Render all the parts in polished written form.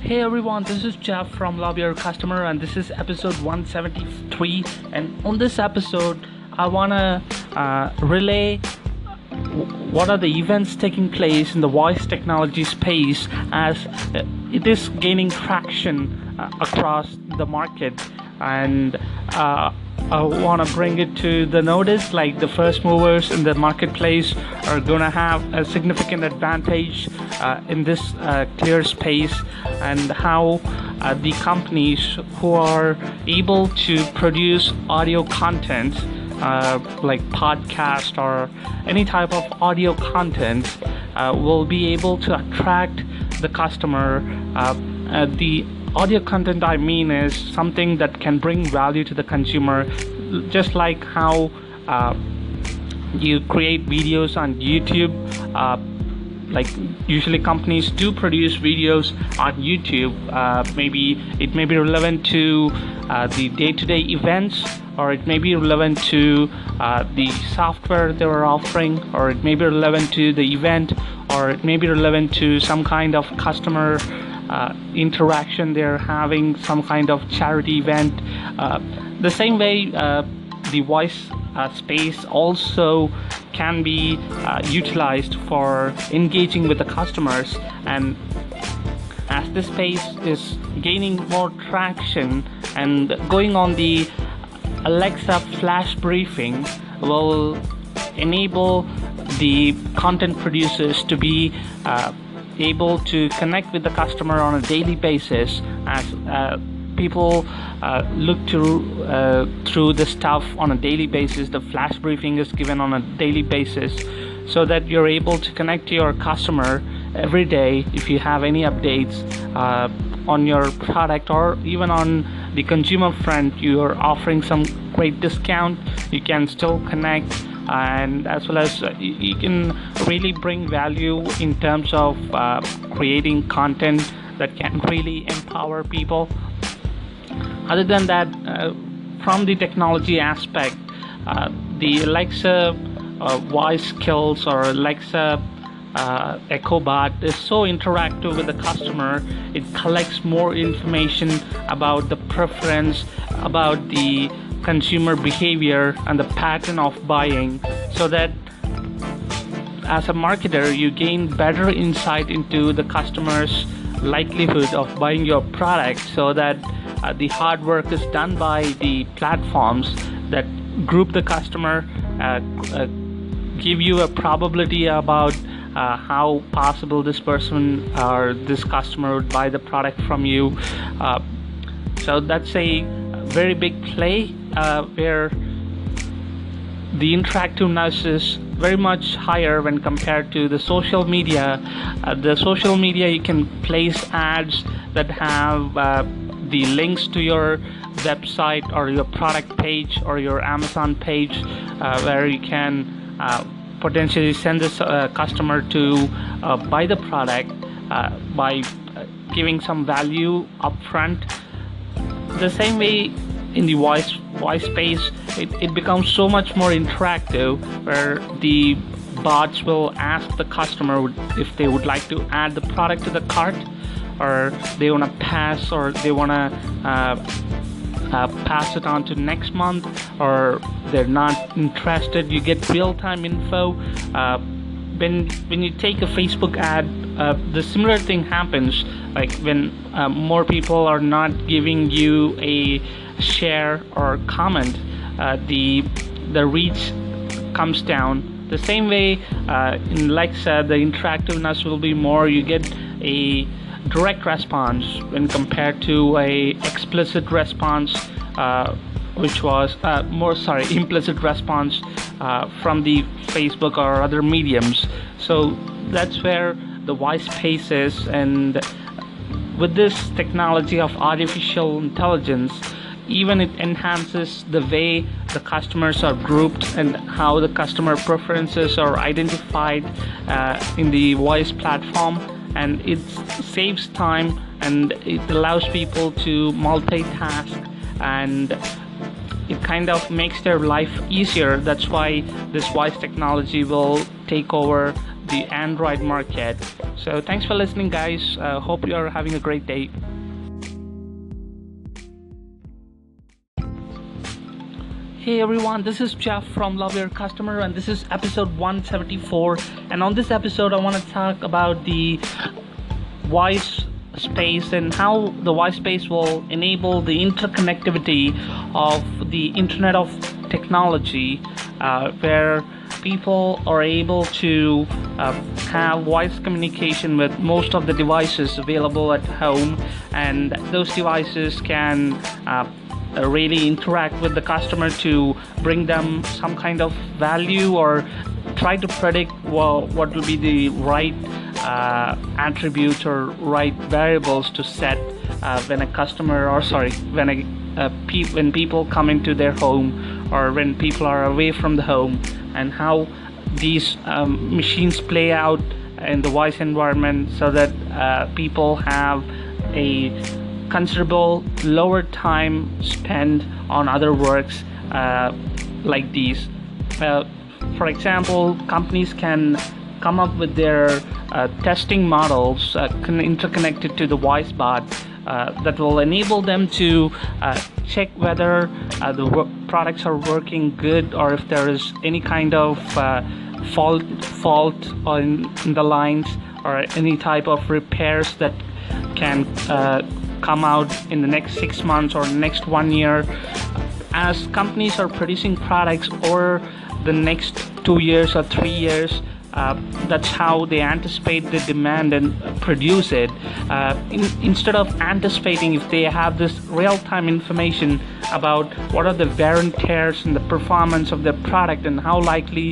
Hey everyone, this is Jeff from Love Your Customer, and this is episode 173. And on this episode, I want to relay what are the events taking place in the voice technology space as it is gaining traction across the market. And I want to bring it to the notice, like the first movers in the marketplace are going to have a significant advantage in this clear space, and how the companies who are able to produce audio content like podcast or any type of audio content will be able to attract the customer. The audio content I mean is something that can bring value to the consumer, just like how you create videos on YouTube. Like usually companies do produce videos on YouTube. Maybe it may be relevant to the day-to-day events, or it may be relevant to the software they were offering, or it may be relevant to the event, or it may be relevant to some kind of customer interaction they're having, some kind of charity event. The same way the voice space also can be utilized for engaging with the customers. And as this space is gaining more traction and going on, the Alexa flash briefing will enable the content producers to be able to connect with the customer on a daily basis, as people look through the stuff on a daily basis. The flash briefing is given on a daily basis, so that you're able to connect to your customer every day. If you have any updates on your product, or even on the consumer front, you are offering some great discount, you can still connect. And as well as you can really bring value in terms of creating content that can really empower people. Other than that, from the technology aspect, the Alexa voice skills, or Alexa Echo Bot, is so interactive with the customer. It collects more information about the preference, about the consumer behavior and the pattern of buying, so that as a marketer you gain better insight into the customer's likelihood of buying your product, so that the hard work is done by the platforms that group the customer, give you a probability about how possible this person or this customer would buy the product from you. So that's a very big play where the interactiveness is very much higher when compared to the social media. The social media, you can place ads that have the links to your website or your product page or your Amazon page, where you can potentially send this customer to buy the product by giving some value upfront. The same way in the voice space, it becomes so much more interactive, where the bots will ask the customer if they would like to add the product to the cart, or they want to pass, or they want to pass it on to next month, or they're not interested. You get real-time info. When you take a Facebook ad, the similar thing happens. Like when more people are not giving you a share or comment, the reach comes down. The same way in Alexa, the interactiveness will be more. You get a direct response when compared to a explicit response, which was implicit response from the Facebook or other mediums. So that's where the voice space is. And with this technology of artificial intelligence, even it enhances the way the customers are grouped and how the customer preferences are identified in the voice platform. And it saves time, and it allows people to multitask, and it kind of makes their life easier. That's why this voice technology will take over the Android market. So thanks for listening, guys. Hope you're having a great day. Hey everyone, this is Jeff from Love Your Customer, and this is episode 174. And on this episode, I want to talk about the voice space and how the voice space will enable the interconnectivity of the Internet of Technology, where people are able to have voice communication with most of the devices available at home, and those devices can really interact with the customer to bring them some kind of value or try to predict what will be the right attributes or right variables to set when a customer, or sorry, when people come into their home or when people are away from the home, and how these machines play out in the voice environment so that people have a considerable lower time spent on other works like these. For example, companies can come up with their testing models interconnected to the voice bot that will enable them to check whether the products are working good, or if there is any kind of fault in the lines, or any type of repairs that can come out in the next 6 months or next 1 year. As companies are producing products over the next 2 years or 3 years, that's how they anticipate the demand and produce it. Instead of anticipating, if they have this real-time information about what are the wear and tears in the performance of the product and how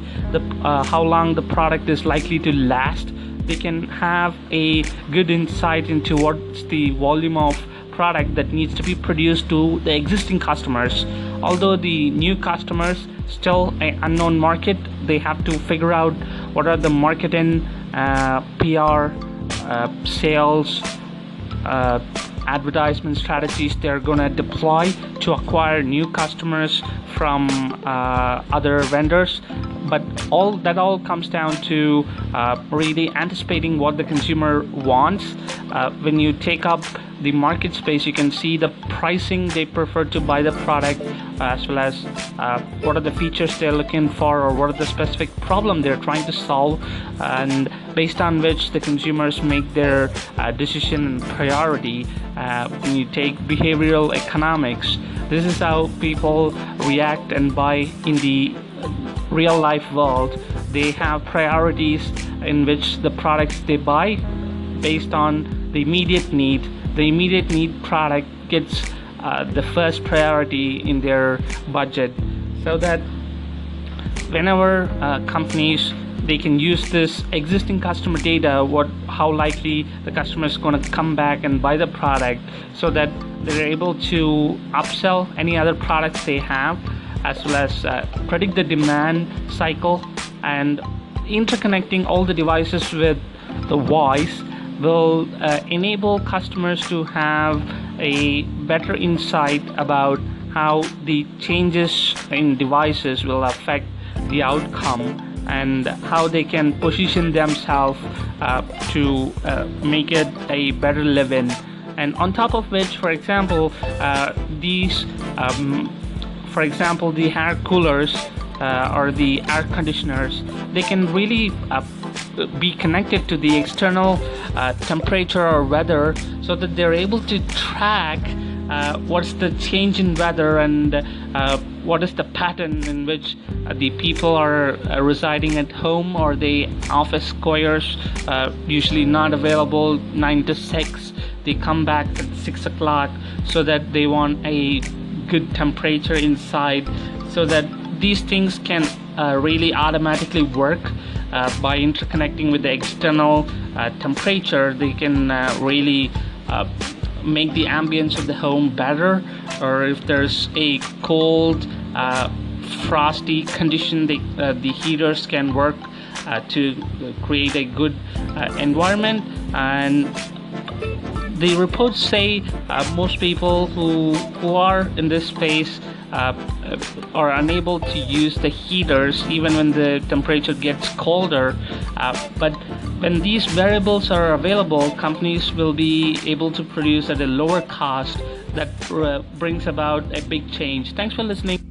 long the product is likely to last, they can have a good insight into what's the volume of product that needs to be produced to the existing customers. Although the new customers still an unknown market, they have to figure out what are the marketing, PR, sales, advertisement strategies they're gonna deploy to acquire new customers from other vendors. But all comes down to really anticipating what the consumer wants. When you take up the market space, you can see the pricing they prefer to buy the product, as well as what are the features they're looking for, or what are the specific problem they're trying to solve, and based on which the consumers make their decision and priority. When you take behavioral economics, this is how people react and buy in the real life world. They have priorities in which the products they buy based on the immediate need. The immediate need product gets the first priority in their budget, so that whenever companies, they can use this existing customer data, how likely the customer is going to come back and buy the product, so that they're able to upsell any other products they have, as well as predict the demand cycle. And interconnecting all the devices with the voice will enable customers to have a better insight about how the changes in devices will affect the outcome, and how they can position themselves to make it a better living. And on top of which, for example, the air coolers or the air conditioners, they can really be connected to the external temperature or weather, so that they're able to track what's the change in weather, and what is the pattern in which the people are residing at home, or the office goers, usually not available 9 to 6. They come back at 6 o'clock, so that they want a good temperature inside, so that these things can really automatically work by interconnecting with the external temperature. They can really make the ambience of the home better, or if there's a cold, frosty condition, the heaters can work to create a good environment. And the reports say most people who are in this space are unable to use the heaters even when the temperature gets colder. But when these variables are available, companies will be able to produce at a lower cost that brings about a big change. Thanks for listening.